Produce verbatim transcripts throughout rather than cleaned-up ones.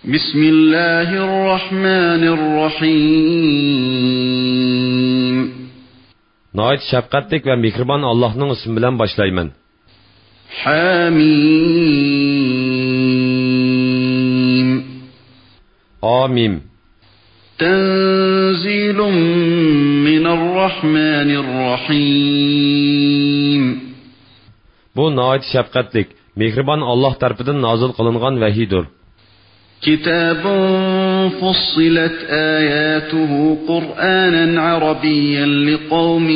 بسم الله الرحمن الرحيم. Nəhayət şəfqətlik və mehriban Allah'ın ismi bilan başlayman. Hamim. Amin. Tenzilun minarrahmanirrahim. Bu nəhayət şəfqətlik, mehriban Allah tərəfindən nazil qılınğan vəhidir. كتاب فصلت آياته قرآنا عربيا لقوم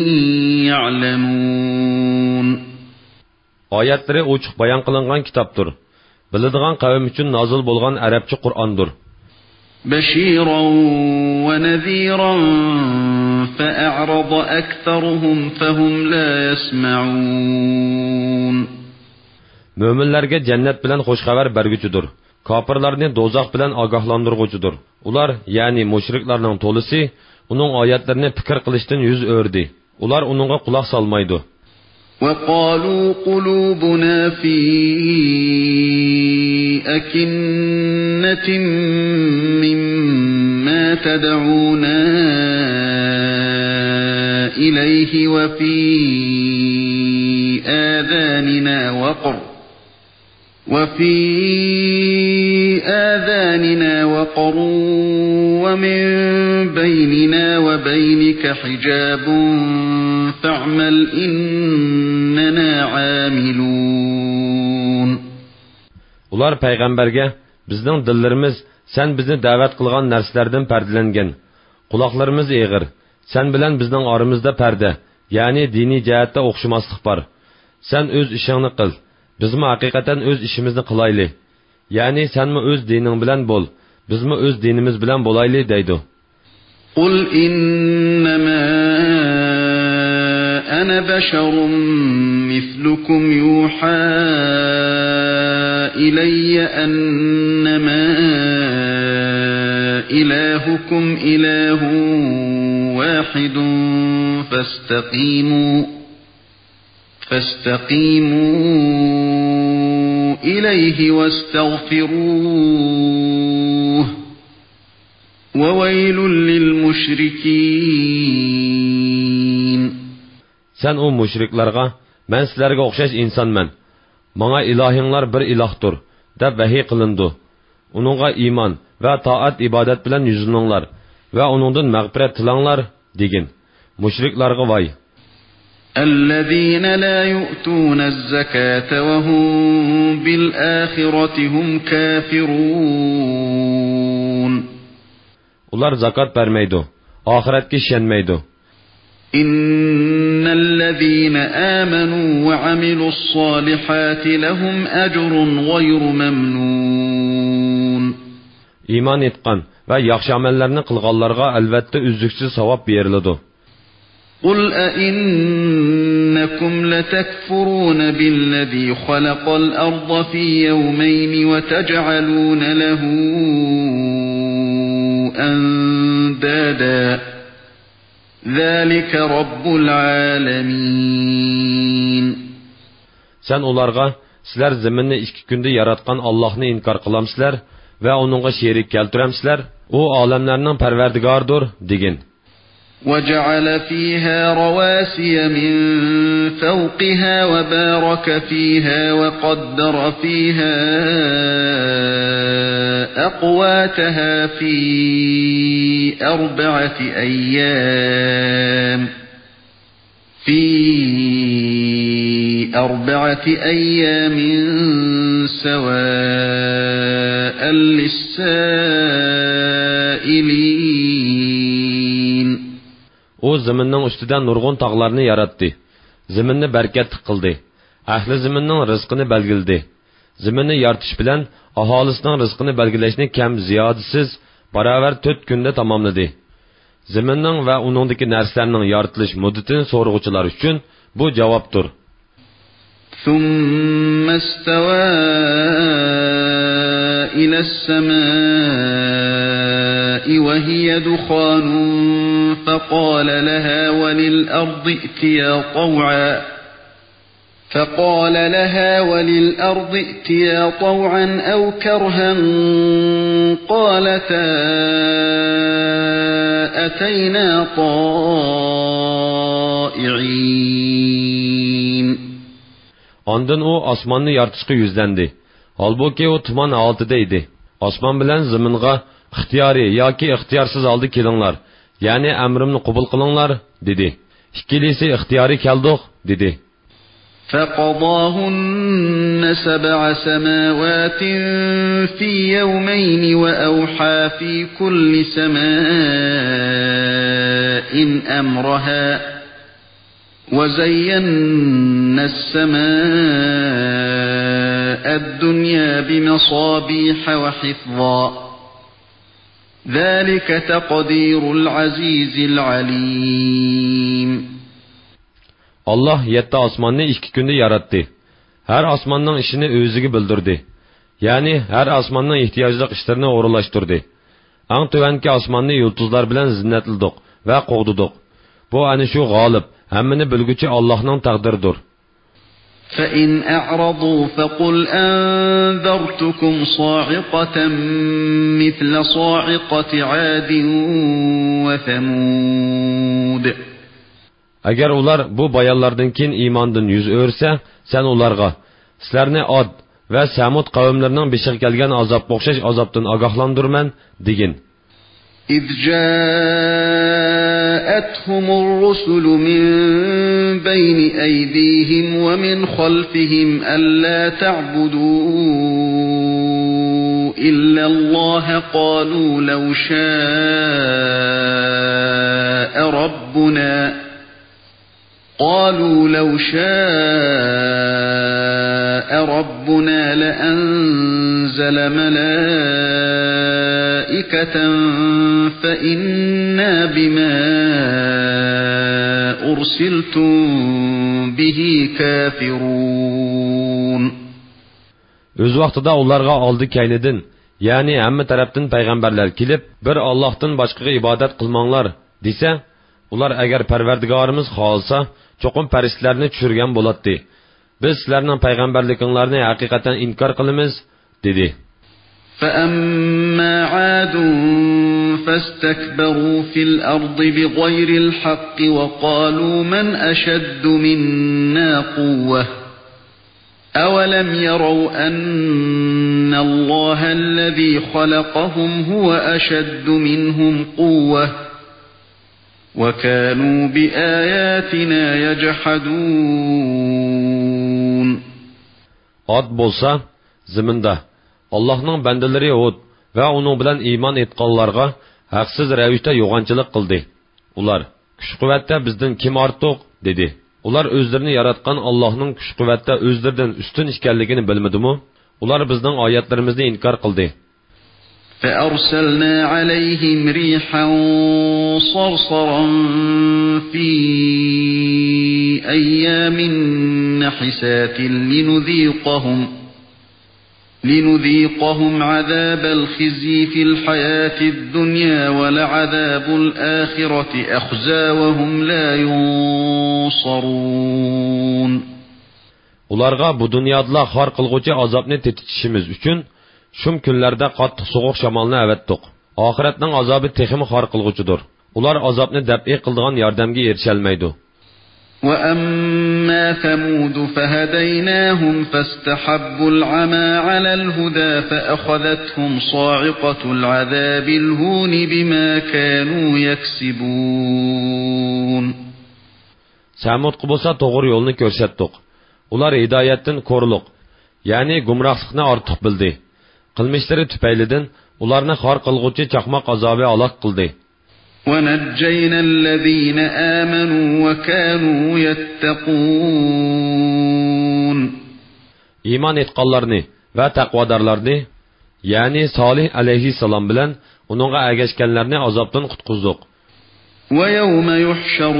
يعلمون. Ayətləri ochiq bayan qılınğan kitapdır. Biladigan qavm üçün nazil bolğan ərəbçə Qur'andır. بشيرا ونذيرا فأعرض أكثرهم فهم لا يسمعون. Möminlərə cənnət bilən xoş xəbər bərgücüdür. Kafirlarni dozaq bilan ogohlantirguchidir. Ular, ya'ni mushriklarning to'lisi, uning oyatlarini fikr qilishdan yuz o'rdi. Ular uningga quloq solmaydi. وَقَالُوا قُلُوبُنَا فِي أَكِنَّةٍ مِّمَّا تَدْعُونَا إِلَيْهِ وَفِي آذَانِنَا وَقْرٌ وفي آذاننا وقر ومن بيننا وبينك حجاب فاعمل إننا عاملون. Ular payg'ambarga bizning dillarimiz sen bizni da'vat qilgan narsalardan pardalangan. Quloqlarimiz eg'ir. Sen bilan bizning oramizda parda, ya'ni diniy jihatda o'xshamaslik bor. Sen o'z ishingni qil. Bizmi haqiqatan o'z ishimizni qilayli. Ya'ni senmi o'z dining bilan bo'l, bizmi o'z dinimiz bilan bo'layli deydi. Qul innama ana basharun mislukum yuha ilayya annama ilahukum ilahun wahidun fastaqimu فاستقيموا إليه واستغفروه وويل للمشركين. Sen o müşriklarga, men sizlarga o'xshash insonman. Menga ilohinglar bir ilohdir, deb vahiy qilindi. Uningga iymon va toat ibodat bilan yuzlaninglar va uningdan mag'firat tilanglar degin. Mushriklarga voy. الذين لا يؤتون الزكاة وهم بالآخرة هم كافرون. Ular zakat vermeydi, ahiretki işenmeydi. إن الذين آمنوا وعملوا الصالحات لهم أجر غير ممنون. İman etqan ve yaxşı amellerini qılğanlarga albatta üzlüksüz savab beriladi. قل أئنكم لتكفرون بالذي خلق الأرض في يومين وتجعلون له أندادا ذلك رب العالمين. Sen onlarga sizler zeminni iki günde yaratkan Allah'ını inkar kılamsızlar ve onunla şerik keltiremsizler. O alemlerinin perverdigardır degin. وَجَعَلَ فِيهَا رَوَاسِيَ مِنْ فَوْقِهَا وَبَارَكَ فِيهَا وَقَدَّرَ فِيهَا أَقْوَاتَهَا فِي أَرْبَعَةِ أَيَّامٍ فِي أَرْبَعَةِ أَيَّامٍ سَوَاءً لِلسَّائِلِينَ. O zeminning ustidan nurg'un tog'larni yaratdi. Zeminni barkat qildi. Ahli zeminning rizqini belgildi. Zeminni yaratish bilan aholisining rizqini belgilashni kam ziyodasiz baravar to'rt kunda tamomladi. Zeminning va uningdagi narsalarning yaratilish muddatini so'rg'uvchilar uchun bu javobdir. ثُمَّ اسْتَوَى إِلَى السَّمَاءِ وَهِيَ دُخَانٌ فَقَالَ لَهَا وَلِلْأَرْضِ ائْتِيَا طَوْعًا فقال لها وللأرض ائتيا طوعا أو كرها قالتا أتينا طائعين. Ondan o osmonni yoritishga yuzlandi. Holbuki u tuman altida edi. Osmon bilan zaminga ixtiyoriy yoki ixtiyorsiz oldi kelinglar, ya'ni amrimni qabul qilinglar dedi. Ikkilisi ixtiyoriy keldik dedi. فقضاهن سبع سماوات في يومين وأوحى في كل سماء أمرها وزينا السماء الدنيا بمصابيح وحفظا ذلك تقدير العزيز العليم. Allah yetti osmonni ikki kunda yaratdi. Har osmonning ishini o'ziga bildirdi. Ya'ni har osmonning ehtiyojli ishlarini o'rinlashtirdi. Ang tuvanki osmonni yulduzlar bilan zinnatladik va qo'g'didik. Bu ana shu g'olib, hammani bilguchi Allohning taqdiridir. فَإِنْ أَعْرَضُوا فَقُلْ أَنذَرْتُكُمْ صَاعِقَةً مِثْلَ صَاعِقَةِ عَادٍ وَثَمُودَ. Agar ular bu bayonlardan keyin iymondan yuz o'rsa, sen ularga sizlarni Od va Samud qavmlarining beshiga kelgan azobga o'xshash azobdan ogohlantirman degin. إِذْ جَاءَتْهُمُ الرُّسُلُ مِنْ بَيْنِ أَيْدِيهِمْ وَمِنْ خَلْفِهِمْ أَلَّا تَعْبُدُوا إِلَّا اللَّهَ قَالُوا لَوْ شَاءَ رَبُّنَا قالوا لو شاء ربنا لأنزل ملائكة فإنا بما أرسلتم به كافرون. Öz vaqtida ularga oldi kaynidin, ya'ni hamma tarafdan payg'ambarlar kelib, bir Allohdan boshqaga ibodat qilmanglar desa, ular agar Parvardigorimiz xohlasa cho'qim farishtalarni tushirgan bo'ladi. Biz sizlarning payg'ambarliginglarni haqiqatan inkor qilamiz dedi. فَأَمَّا عَادٌ فَاسْتَكْبَرُوا فِي الْأَرْضِ بِغَيْرِ الْحَقِّ وَقَالُوا مَنْ أَشَدُّ مِنَّا قُوَّةً أَوَلَمْ يَرَوْا أَنَّ اللَّهَ الَّذِي خَلَقَهُمْ هُوَ أَشَدُّ مِنْهُمْ قُوَّةً وَكَانُوا بِآيَاتِنَا يَجْحَدُونَ. Od bo'lsa, ziminda Allohning bandalari Hud va uning bilan iymon etganlarga haqsiz ravishda yo'g'onchilik qildi. Ular, kuch-quvvatda bizdan kim ortiq dedi. Ular o'zlarini yaratgan Allohning kuch-quvvatda o'zlaridan ustun ekanligini bilmadimi? Ular bizning oyatlarimizni inkor qildi. فَأَرْسَلْنَا عَلَيْهِمْ رِيحًا صَرْصَرًا فِي أَيَّامٍ نَحِسَاتٍ لِنُذِيقَهُمْ لِنُذِيقَهُمْ عَذَابَ الْخِزْيِ فِي الْحَيَاةِ الدُّنْيَا وَلَعَذَابُ الْآخِرَةِ أَخْزَى وَهُمْ لَا يُنصَرُونَ. Ularga bu dunyoda xor qilg'uchi azobni tetishimiz uchun shum kunlarda qattiq sovuq shamolni avatdiq. Oxiratning azobi texmi xor qilg'uchidir. Ular azobni dab'i qildigan yordamga erisha olmaydi. وَأَمَّا ثَمُودُ فَهَدَيْنَاهُمْ فَاسْتَحَبُّوا الْعَمَى عَلَى الْهُدَى فَأَخَذَتْهُمْ صَاعِقَةُ الْعَذَابِ الْهُونِ بِمَا كَانُوا يَكْسِبُونَ. Samudga bo'lsa to'g'ri yo'lni ko'rsatdik. Ular hidoyatdan ko'rliq, ya'ni gumrohlikni ortiq bildi. Qilmishlari tufaylidan ularni xor qilg'uvchi chaqmoq azobi aloq qildi. وَنَجَّيْنَا الَّذِينَ آمَنُوا وَكَانُوا يَتَّقُونَ. İman etqanlarni va taqvodorlarni, ya'ni Solih alayhissalom bilan uningga ergashganlarni azobdan qutqizdik. وَيَوْمَ يُحْشَرُ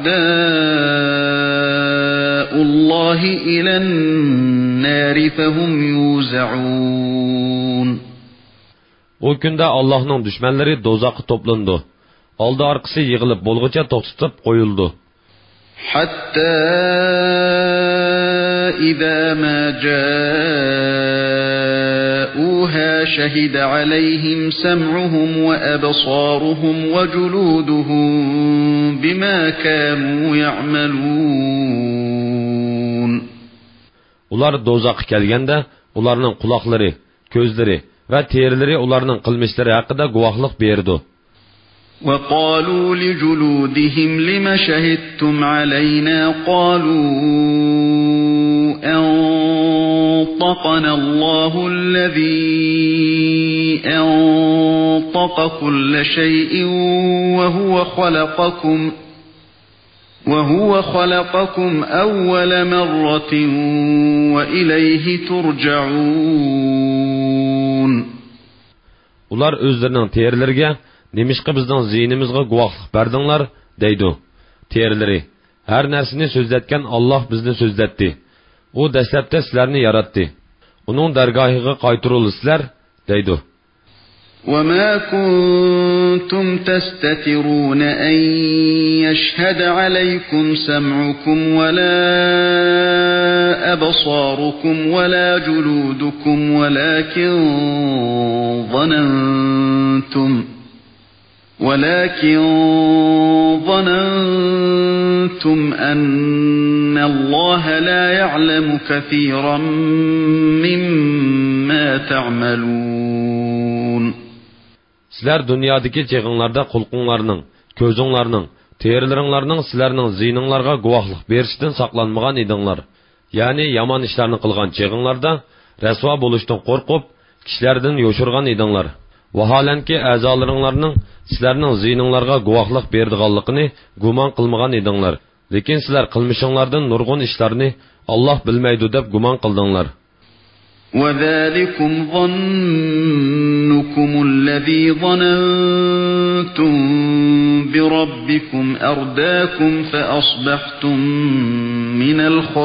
أَعْدَاءُ اللَّهِ إِلَى النَّارِ فَهُمْ يُوزَعُونَ. O kunda Allah'ның düşmanları dozaqqa toplandı. Aldı arkası yığılıp bolğuça to'xtatib qo'yildi. Hatta إذا ما جاءوها شهد عليهم سمعهم وأبصارهم وجلودهم بما كانوا يعملون. Ular dozaqqa kelganda, ularning quloqlari, ko'zlari va terilari ularning qilmishlari haqida guvohlik berdi. وقالوا لجلودهم لم شهدتم علينا قالوا أنطقنا الله الذي أنطق كل شيء وهو خلقكم وهو خلقكم أول مرة وإليه ترجعون. Ular özlerinin terilerine Nemişqi bizning ziynimizga guvohlik berdinglar deydi. Terileri har narsani so'zlatgan Alloh bizni so'zlatdi. U dastlabda sizlarni yaratdi. Uning dargohiga qaytirilsizlar deydi. وما كنتم تستترون أن يشهد عليكم سمعكم ولا أبصاركم ولا جلودكم ولكن ظننتم ولكن ظننتم أن الله لا يعلم كثيرا مما تعملون. Sizler dünyadaki çeğinlarda kulqunlarının, közünlarının, terilerinlarının sizlerinin ziyninglarga guvohlik berishdan saqlanmagan edinglar. Yani yaman işlerini qilgan çeğinlarda rasvo bo'lishdan qo'rqib, kishilardan yoshirgan edinglar. Vaholanki a'zolaringlarning sizlarning ziyninglarga guvohlik berdiganligini gumon qilmagan edinglar. Lekin sizlar qilmishinglardan nurg'un ishlarni Alloh bilmaydi deb gumon qildinglar. وَذَلِكُمْ ظَنُّكُمُ الَّذِي ظَنَنْتُمْ بِرَبِّكُمْ أَرْدَاكُمْ فَأَصْبَحْتُمْ مِنَ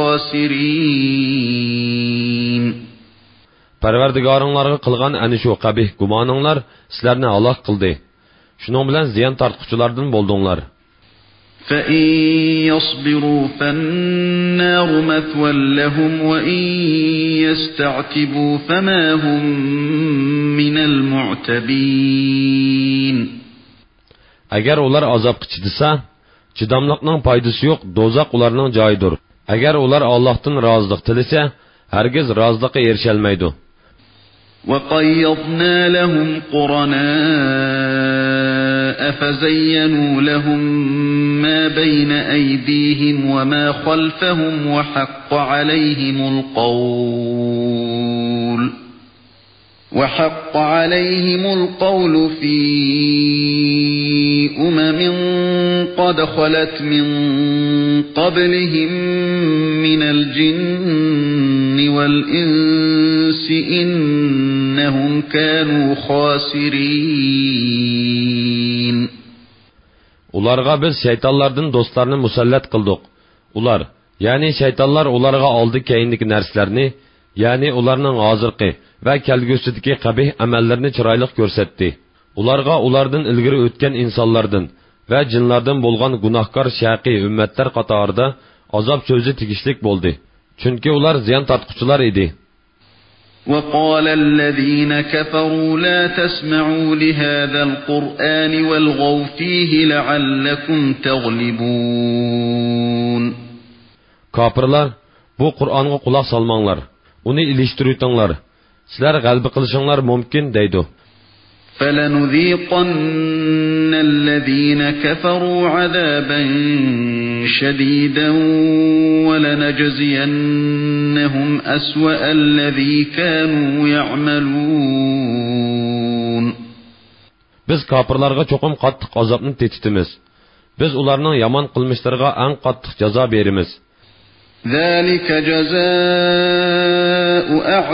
الْخَاسِرِينَ. Parvardigoringlarga qilgan ana shu qabih gumoninglar sizlarni halok qildi. Shuning bilan ziyon tortquchilardan bo'ldinglar. فَإِنْ يَصْبِرُوا فَالنَّارُ مَثْوًى لَهُمْ وَإِنْ يَسْتَعْتِبُوا فَمَا هُمْ مِنَ الْمُعْتَبِينَ. Agar ular azobga chidasa, chidamliqning foydasi yo'q, dozoq ularning joyidir. Agar ular Allohdan rozilik tilasa, hargiz rozilikka erisha olmaydi. وَقَيَّضْنَا لَهُمْ قُرَنَاءَ فَزَيَّنُوا لَهُم مَّا بَيْنَ أَيْدِيهِمْ وَمَا خَلْفَهُمْ وَحَقَّ عَلَيْهِمُ الْقَوْلُ وَحَقَّ عَلَيْهِمُ الْقَوْلُ فِي أُمَمٍ قَدْ خَلَتْ مِن قَبْلِهِم مِّنَ الْجِنِّ وَالْإِنسِ إِنَّهُمْ كَانُوا خَاسِرِينَ. Ularga biz şeytanlardan dostlarını musallat qildik. Ular, yani şeytanlar ularga oldi keyindiki narsalarni, yani ularning hozirgi va kelgusidagi qabih amallarni chiroyli ko'rsatdi. Ularga ulardan ilgari o'tgan insonlardan va jinlardan bo'lgan gunohkor shaqiy ummatlar qatorida azob so'zi tegishlik bo'ldi. Chunki ular ziyon tortquchilar edi. وَقَالَ الَّذِينَ كَفَرُوا لَا تَسْمَعُوا لِهَذَا الْقُرْآنِ وَالْغَوْا فِيهِ لَعَلَّكُمْ تَغْلِبُونَ. Kafirlar, bu Qur'onga quloq solmanglar, uni ilishtirtinglar. Sizlar g'alaba qilishinglar mumkin deydi. فَلَنُذِيقَنَّ الَّذِينَ كَفَرُوا عَذَابًا شَدِيدًا وَلَنَجْزِيَنَّهُمْ أَسْوَأَ الَّذِي كَانُوا يَعْمَلُونَ. Biz kafirlarga cho'qim qattiq azobni tetitimiz. Biz ularning yomon qilmishlariga eng qattiq jazo beramiz. ذَلِكَ جَزَاءُ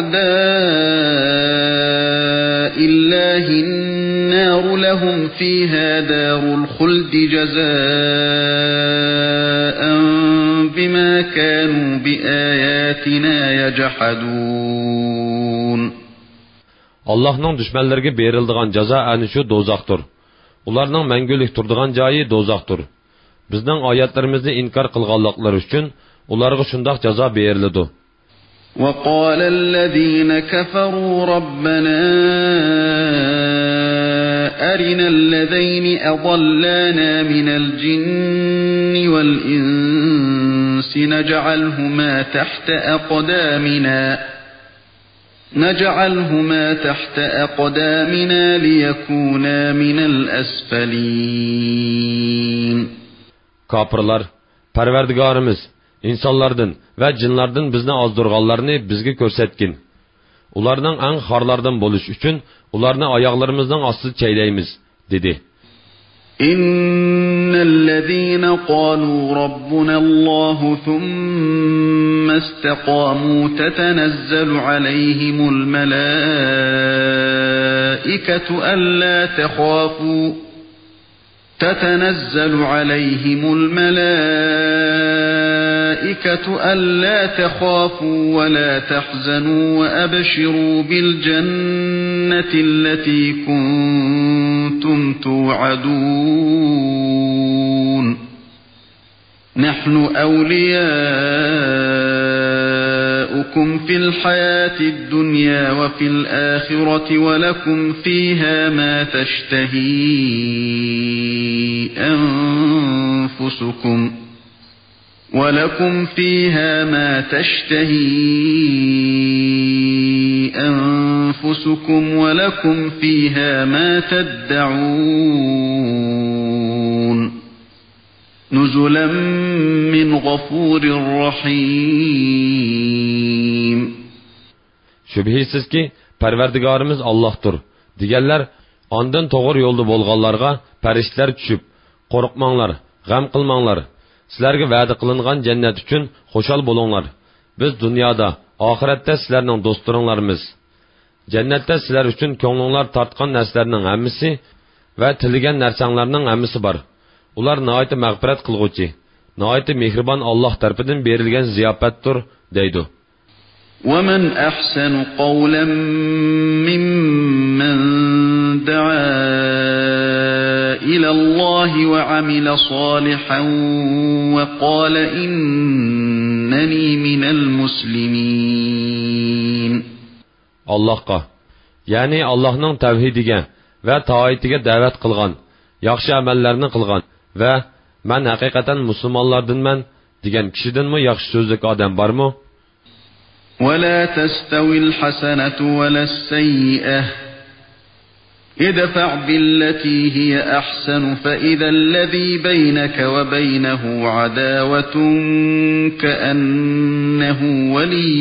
أَعْدَاءِ اللَّهِ النَّارُ لَهُمْ فِيهَا دَارُ الْخُلْدِ جَزَاءً بِمَا كَانُوا بِآيَاتِنَا يَجْحَدُونَ. Allah'ның düşmanlarına berildiğin ceza ani şu dozaqdır. Ularning мәңгүлек turdigan joyi dozaqdır. Bizning oyatlarimizni inkar qilganliklari uchun ularga shundoq jazo beriladi. وقال الذين كفروا ربنا أرنا الذين أضلانا من الجن والإنس نجعلهما تحت أقدامنا نجعلهما تحت أقدامنا ليكونا من الأسفلين. Kapırlar, Parvardigarimiz, insonlardan va jinlardan bizni ozdurganlarni bizga ko'rsatgin. Ularning ang xorlardan bo'lish uchun ularni oyoqlarimizning ostida chaylaymiz, dedi. Innallazina qalu robbuna Alloh thumma istaqamu tatanazzalu alayhimul malaikatu alla takhafu تتنزل عليهم الملائكة ألا تخافوا ولا تحزنوا وأبشروا بالجنة التي كنتم توعدون نحن أولياؤكم في الحياة الدنيا وفي الآخرة ولكم فيها ما تشتهي أنفسكم ولكم فيها ما تشتهي أنفسكم ولكم فيها ما تدعون نزلا من غفور رحيم. Şübhisiz ki Parvardigarimiz Allah'tır. Digenler ondan toğru yolda bolğanlarga periştler düşüp, qorqmanglar, gam qilmanglar. Sizlarga va'da qilingan jannat uchun xo'shal bo'linglar. Biz dunyoda, oxiratda sizlarning do'stlaringlarmiz. Jannatda sizlar uchun ko'nglinglar tortgan narsalarning hammasi va tilgan narsanglarning hammasi bor. Ular nihoyat mag'firat qilguvchi, nihoyat mehribon Alloh tarafidan berilgan ziyofatdir, deydi. وَمَنْ أَحْسَنُ قَوْلًا مِّمَّنْ دَعَا إِلَى اللَّهِ وَعَمِلَ صَالِحًا وَقَالَ إِنَّنِي مِنَ الْمُسْلِمِينَ. Allah'a, yani Allah'ның tavhidiga va taoatiga da'vat qilgan, yaxshi amallarni qilgan va men haqiqatan musulmonlardanman degan kishidanmi yaxshi so'zlik odam bormi? وَلَا تَسْتَوِي الْحَسَنَةُ وَلَا السَّيِّئَةُ ادْفَعْ بِالَّتِي هِيَ أَحْسَنُ فَإِذَا الَّذِي بَيْنَكَ وَبَيْنَهُ عَدَاوَةٌ كَأَنَّهُ وَلِيٌّ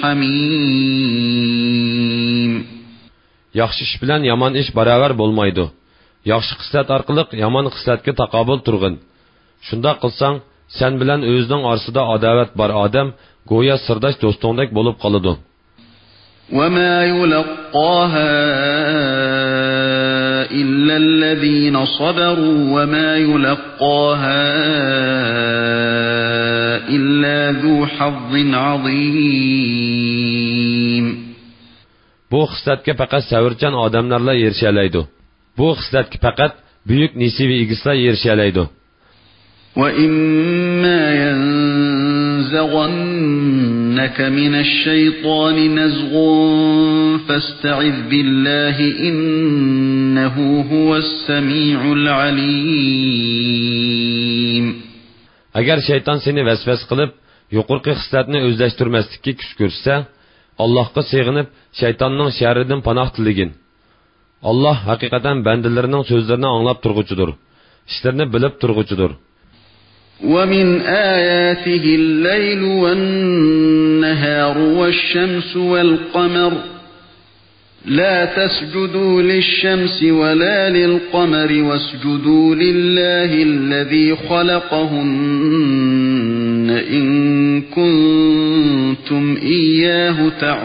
حَمِيمٌ. Yaxshi ish bilan yomon ish barobar bo'lmaydi. Yaxshi xislat orqali yomon xislatga taqobil turg'in. Shunda qilsang, sen bilan o'zining orasida adovat bor odam go'yo sirdosh do'stingdek bo'lib qoladi. وَمَا يُلَقَّاهَا إِلَّا الَّذِينَ صَبَرُوا وَمَا يُلَقَّاهَا إِلَّا ذُو حَظٍّ عَظِيمٍ. Bu xislatga faqat savrchan odamlarla erishalaydi. Bu xislatga faqat buyuk nasibi egislar erishalaydi. وَإِمَّا يَنزَغَنَّكَ مِنَ الشَّيْطَانِ نَزْغٌ فَاسْتَعِذْ بِاللَّهِ إِنَّهُ هُوَ السَّمِيعُ الْعَلِيمُ. Agar shayton seni vasvas qilib, yuqorqi xislatni o'zlashtirmaslikka kuch ko'rsa, Allohga sig'inib, shaytonning sharridan panoh tiligin. Allah haqiqatan bandalarining so'zlarini anglab turg'uchidir. Ishlarini bilib turg'uchidir. وَمِنْ آيَاتِهِ اللَّيْلُ وَالنَّهَارُ وَالشَّمْسُ وَالْقَمَرُ لَا تَسْجُدُوا لِلشَّمْسِ وَلَا لِلْقَمَرِ وَاسْجُدُوا لِلَّهِ الَّذِي خَلَقَهُنَّ إِن كُنتُمْ إِيَّاهُ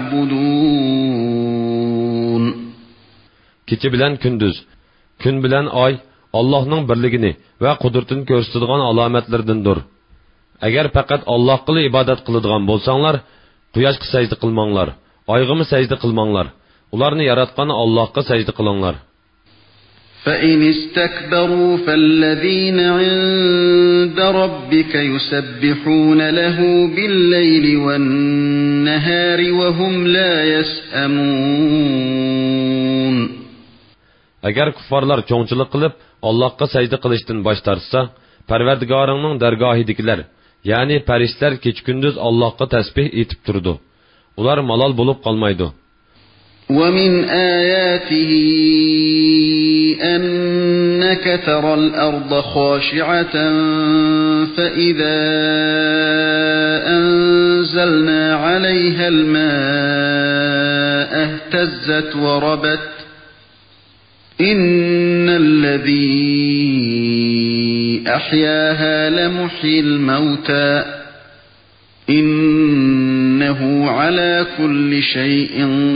تَعْبُدُونَ. Kecha bilan kunduz, kun bilan oy Allah'ның birligini ve kudretini gösterdiğin alametlerdendir. Eğer fakat Allah'a ibadet kılıdığın bolsanlar, kuyaşqa secde kılmanglar, ayğımı secde kılmanglar. Ularını yaratqan Allah'a secde kılыңlar. فإن استكبروا فالذين عند ربك يسبحون له بالليل والنهار وهم لا يسأمون. Agar kuffarlar cho'ngchilik qilib Allohga sajda qilishdan bosh tortsa, Parvardigoringning dargohidagilar, ya'ni farishtalar kecha-kunduz Allohga tasbih etib turdi. Ular malol bo'lib qolmaydi. ومن آياته أنك ترى الأرض خاشعة فإذا أنزلنا عليها الماء اهتزت وربت إن الذي أحياها لمحيي الموتى إنه على كل شيء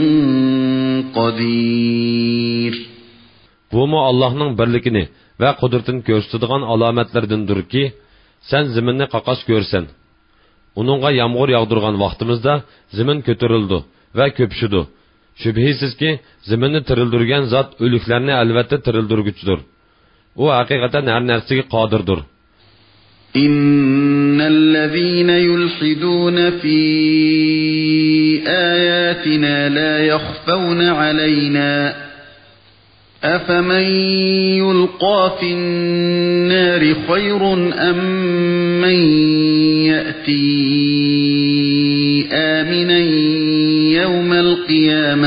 قدير. Bu mu Allah'ның birligini ve kudretini gösterdiğin alametlerdendir ki, sen ziminni qaqas görsen. Onunğa yağmur yağdırgan vaqtimizda zimin kötürüldü ve köpüşüdü. Şübhisiz ki, ziminni tirildirgen zat ölüklerini elbette tirildirgüçtür. O hakikaten her nersige qadirdir. İnnellezîne yulhidûne fî âyâtinâ lâ yakhfawne aleynâ أفمن يلقى في النار خير أم من يأتي آمنا يوم القيامة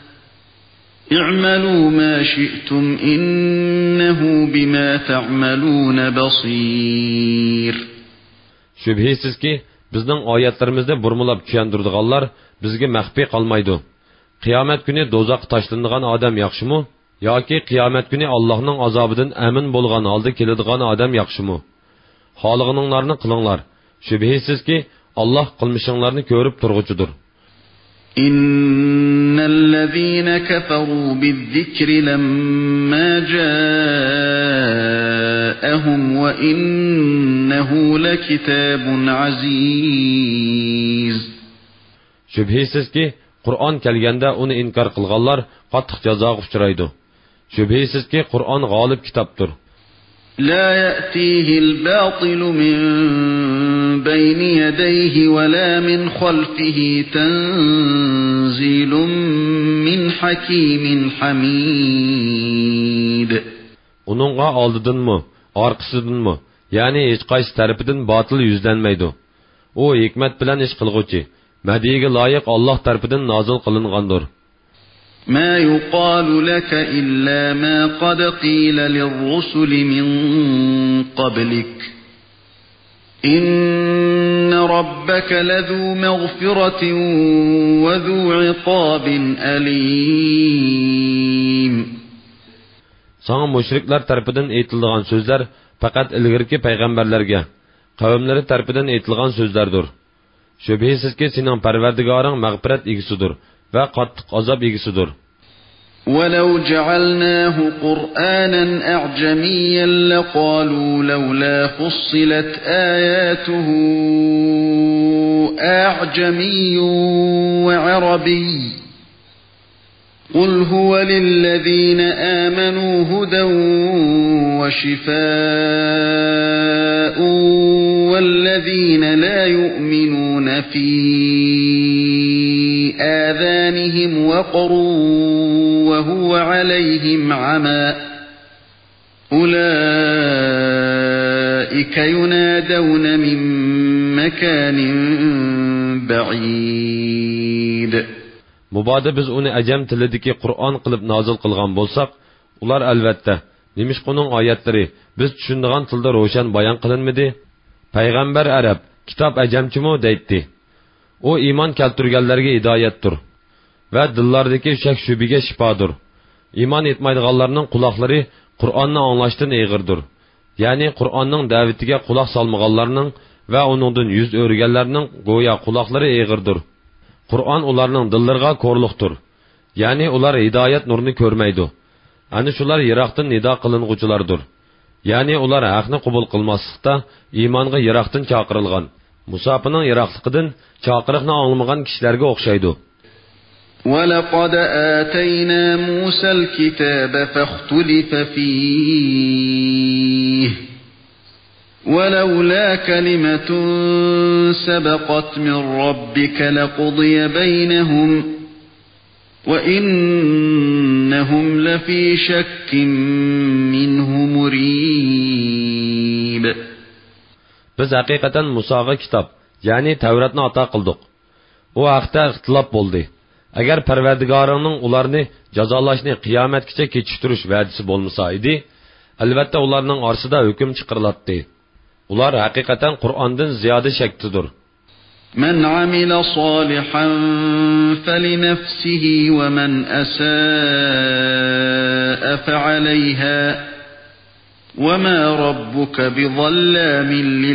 اعملوا ما شئتم إنه بما تعملون بصير. Şübhisiz ki bizning oyatlarimizda burmulab tushundirdiganlar bizga maxfiy qolmaydi. Qiyomat kuni dozoq tashlanadigan odam yaxshimi? yoki qiyomat kuni Allohning azobidan amin bo'lgan holda keladigan odam yaxshimi? Xohlaganinglarni qilinglar. Shubhisizki Alloh qilmishinglarni ko'rib turg'uchidir. Innallazina kafaru bizzikri lamma ja'ahum wa innahu lakitabun aziz. Shubhisizki Qur'on kelganda uni inkor qilganlar qattiq jazoga uchraydi. Şübhisizki Kur'an g'olib kitobdir. La ya'tihil batilu min bayni yadayhi va la min khalfihi tanzilun min hakimin hamid. Onunğa oldidanmı, orqasidanmı, ya'ni hech qaysi tarafidan botil yuzlanmaydi. O hikmat bilan ish qilguvchi, madiga loyiq Alloh tarafidan nozil qilingandir. ما يقال لك إلا ما قد قيل للرسل من قبلك إن ربك لذو مغفرة وذو عقاب أليم. Sana müşrikler tarafından eğitildiğin sözler fakat ilgirki peygamberlerge, kavimleri tarafından eğitildiğin sözlerdir. Şübhisiz ki senin Parvardigarın mağfiret igisidir ve qattiq azab egisidir. وَلَوْ جَعَلْنَاهُ قُرْآنًا أَعْجَمِيًّا لَقَالُوا لَوْلَا فُصِّلَتْ آيَاتُهُ أَعْجَمِيٌّ وَعَرَبِيٌّ قُلْ هُوَ لِلَّذِينَ آمَنُوا هُدًى وَشِفَاءٌ وَالَّذِينَ لَا يُؤْمِنُونَ فِي آذانهم وقر وهو عليهم عمى أولئك ينادون من مكان بعيد. Mubada biz uni ajam tilidagi Qur'on qilib nozil qilgan bo'lsak, ular albatta nemishquning oyatlari biz tushunadigan tilda ro'shan bayon qilinmadi? Payg'ambar arab, kitob ajamchimi deydi. O iman keltirganlarga hidoyatdir va dillardagi shak shubiga shifodir. Iman etmaydiganlarning quloqlari Qur'onni anglashdan eg'irdir. Ya'ni Qur'onning da'vatiga quloq solmaganlarning va uningdan yuz o'rganlarning go'yo quloqlari eg'irdir. Qur'on ularning dillariga ko'rliqdir. Ya'ni ular hidoyat nurini ko'rmaydi. Ana shular yiroqdan nido qilinguchilardir. Ya'ni ular haqni qabul qilmaslikda iymonga yiroqdan chaqirilgan. Musofining yiroqligidan chaqiriqni anglamagan kishilarga o'xshaydi. وَلَقَدْ آتَيْنَا مُوسَى الْكِتَابَ فَاخْتُلِفَ فِيهِ وَلَوْلَا كَلِمَةٌ سَبَقَتْ مِنْ رَبِّكَ لَقُضِيَ بَيْنَهُمْ وَإِنَّهُمْ لَفِي شَكٍّ مِّنْهُ مُرِيبٍ. Biz haqiqatan Musoga kitob, ya'ni Tavratni ato qildik. U haqda ixtilof bo'ldi. Agar Parvardigoringning ularni jazolashni qiyomatgacha kechiktirish va'dasi bo'lmasa edi, albatta ularning orasida hukm chiqarilatdi. Ular haqiqatan Qur'ondan ziyoda shaktidir. من عمل صالحا فلنفسه ومن أساء فعليها وما ربك بظلام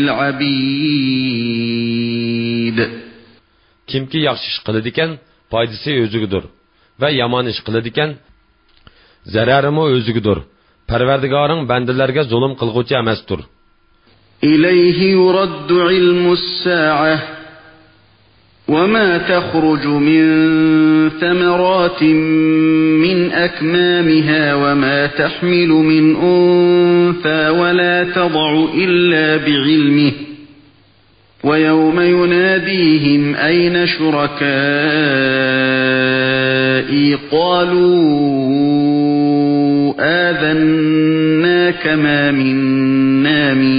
للعبيد. Kimki yaxshi ish qiladigan, foydasi o'zigidir va yomon ish qiladigan, zararimi o'zigidir. Parvardigoring bandalarga zulm qilguvchi emasdir. إليه يرد علم الساعة وما تخرج من ثمرات من أكمامها وما تحمل من أنثى ولا تضع إلا بعلمه ويوم يناديهم أين شركائي قالوا آذناك ما منا من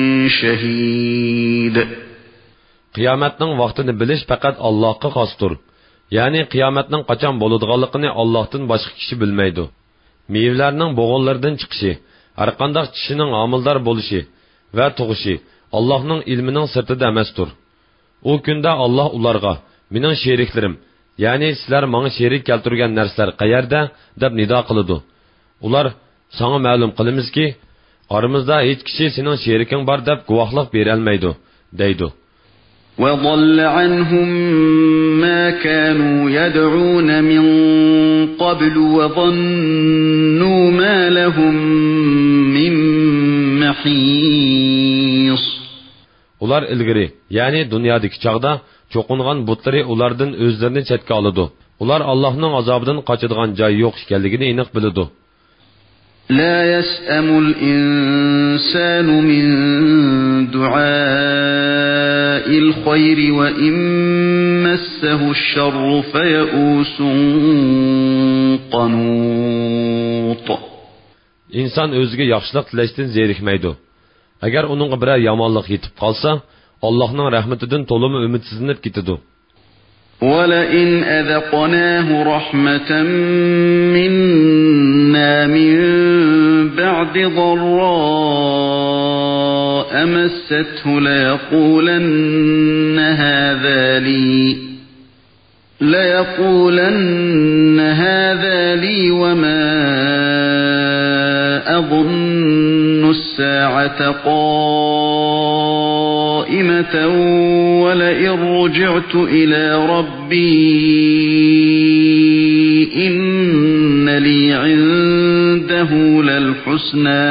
شهيد. Qiyomatning vaqtini bilish faqat Allohga xosdir. Ya'ni qiyomatning qachon bo'ladiganligini Allohdan boshqa kishi bilmaydi. Mevlarning bo'g'onlaridan chiqishi, har qanday kishining homildor bo'lishi va tug'ishi Allohning ilmining sirtida emasdir. U kunda Alloh ularga, "Mening sheriklarim, ya'ni sizlar menga sherik keltirgan narsalar qayerda?" deb nido qiladi. Ular, "Sana ma'lum qilamizki, aramizda hech kishi sening sheriking bor deb guvohlik bera olmaydi", deydi. وَضَلَّ عَنْهُمْ مَا كَانُوا يَدْعُونَ مِنْ قَبْلُ وَظَنُّوا مَا لَهُمْ مِنْ مَحِيصٍ. Ular ilgari, ya'ni dunyodagi chaqda cho'qingan butları ulardan o'zlarini chetga oladi. Ular Allohning azobidan qochadigan joy yo'q ekanligini aniq biladi. لا يسأم الإنسان من دعاء الخير وإن مسه الشر فيئوس قنوط. İnsan o'ziga yaxshilik tilashdan zerikmaydi. Agar uningga biror yomonlik yetib qolsa, Allohning rahmatidan to'limi umidsizlanib ketadi. وَلَئِنْ أَذَقْنَاهُ رَحْمَةً مِنَّا مِنْ بَعْدِ ضَرَّاءٍ مَسَّتْهُ لَيَقُولَنَّ هَذَا لِي لَيَقُولَنَّ هَذَا لِي وَمَا أَظُنُّ السَّاعَةَ قَائِمَةً وَلَئِنْ رُجِعْتُ إِلَى رَبِّي إِنَّ لِي عِندَهُ لَلْحُسْنَى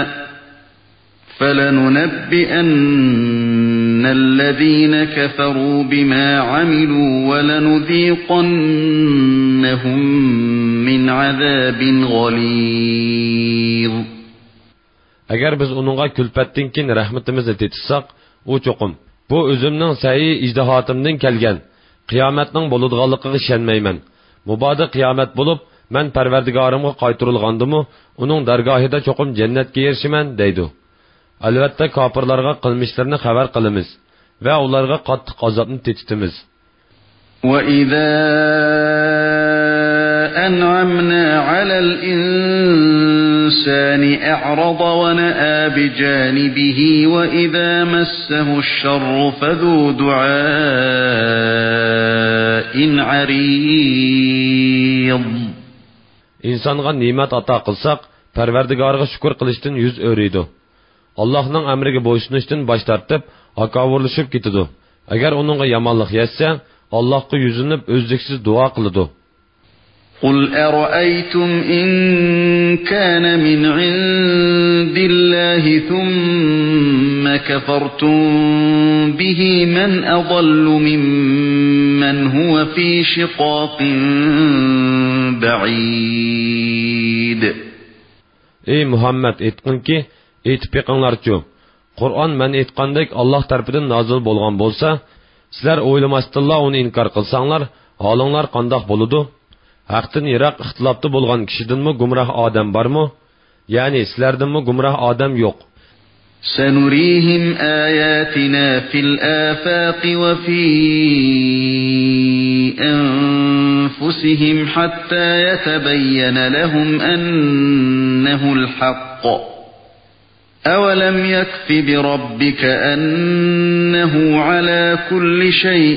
فَلَنُنَبِّئَنَّ الَّذِينَ كَفَرُوا بِمَا عَمِلُوا وَلَنُذِيقَنَّهُمْ مِنْ عَذَابٍ غَلِيظٍ. Agar biz uningga kulfatdan keyin rahmatimizni tetissak, u cho'qim, bu o'zimning sa'iy ijtihodimdan kelgan, qiyomatning bo'ladiganligiga ishonmayman. Mubodo qiyomat bo'lib, men Parvardigorimga qaytarilgandimi, uning dargohida cho'qim jannatga erishiman, deydi. Albatta kofirlarga qilmishlarini xabar qilamiz va ularga qattiq azobni tetitimiz. وَإِذَا أَنْعَمْنَا عَلَى الْإِنْسَانِ أَعْرَضَ وَنَأَى بِجَانِبِهِ وَإِذَا مَسَّهُ الشَّرُّ فَذُو دُعَاءٍ عَرِيضٍ. İnsonga ne'mat ato qilsak, Parvardigorga shukr qilishdan yuz o'riydi. Allohning amriga bo'ysunishdan bosh tortib, haqovrlashib ketadi. Agar uningga yomonlik yetsa, Allohga yuzinib o'zliksiz duo qiladi. قُلْ أَرَأَيْتُمْ إِنْ كَانَ مِنْ عِنْدِ اللَّهِ ثُمَّ كفرتم به من أضل ممن هو في شقاق بعيد. Ey Muhammed etkin ki, etip yaqınlarçı. Kur'an men etqandek Allah tarafından nazil bolgan bolsa, sizler oylamasdilla onu inkar qilsanglar, halinglar qandaq boludu? Haqdan yiroq ixtilofda bolgan kishidinmi gumroh odam bormi? Ya'ni sizlardinmi gumroh odam yo'q. سنريهم آياتنا في الآفاق وفي أنفسهم حتى يتبين لهم أنه الحق. أولم يكف بربك أنه على كل شيء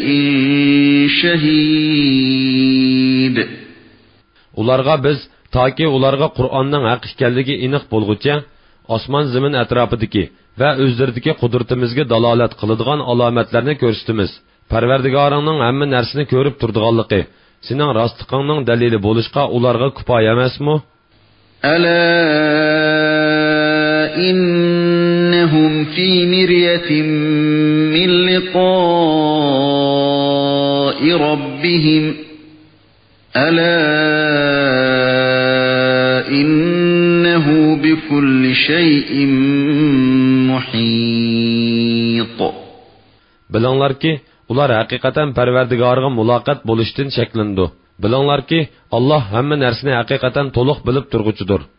شهيد. Ularga biz taki ularga Qur'onning haq ekanligi aniq bo'lguncha osmon zamin atrofidagi va o'zlaridagi qudratimizga dalolat qiladigan alomatlarni ko'rsatamiz. Parvardigoringning hamma narsani ko'rib turdiganligi, sening rostliqingning dalili bo'lishqa ularga kifoya emasmi? Ala innahum fi miryatin min liqa'i rabbihim. Ala innahu bikulli şeyin muhit. Bilinglar ki, ular haqiqatan Parvardigorga muloqot bo'lishdan shaklandi. Bilinglar ki, Allah hamma narsani haqiqatan to'liq bilib turguchidir.